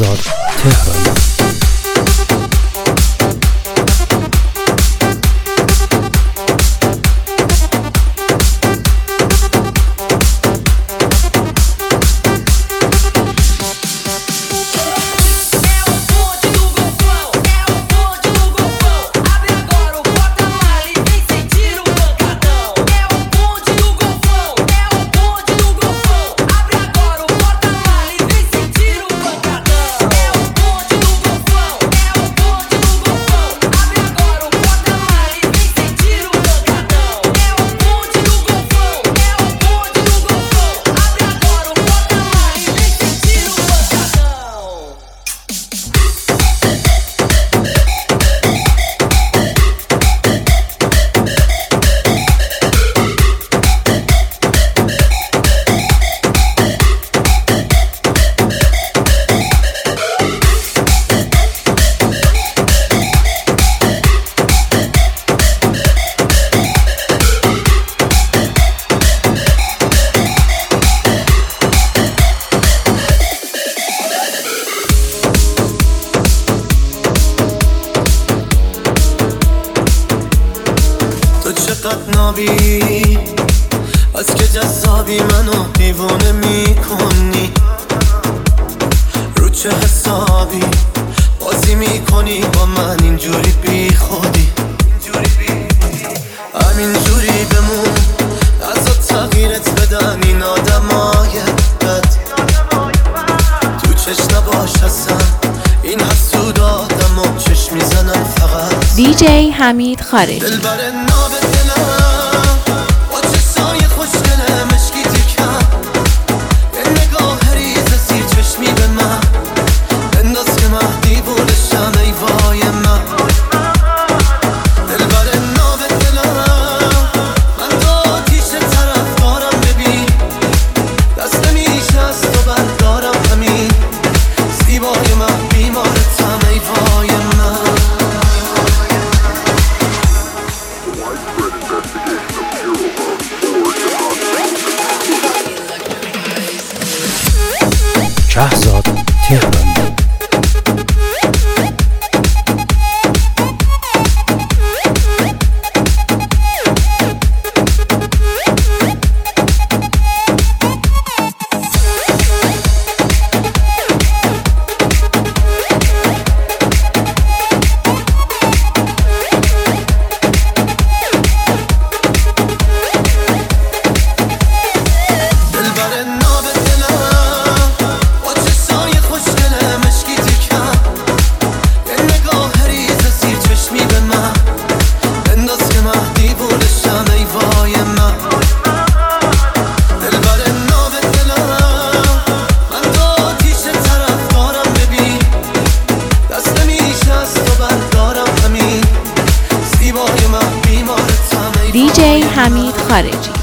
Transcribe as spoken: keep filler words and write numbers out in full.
شهرزاد تهرانی. چقدر نابی از که جذابی منو دیوانه میکنی، رو چه حسابی بازی میکنی با من اینجوری بی خودی، همینجوری بمون ازا تغییرت بدن این آدمای بد، تو چش نباش اصلا این حسود آدم و چش میزنن فقط. دی جی حمید خارجی. دلبر ناب دلم با چشای خوشگله مشکی تیکم، یه نگاه ریز زیر چشمی به من بنداز که من دیوونشم ای وای من. دلبر ناب دلم من تو آتیش طرف دارم، ببین دست نمیشه از تو بردارم، همین زیبای من بیمارتم ای وای من. شهرزاد تهرانی. دی جی حمید خارجی.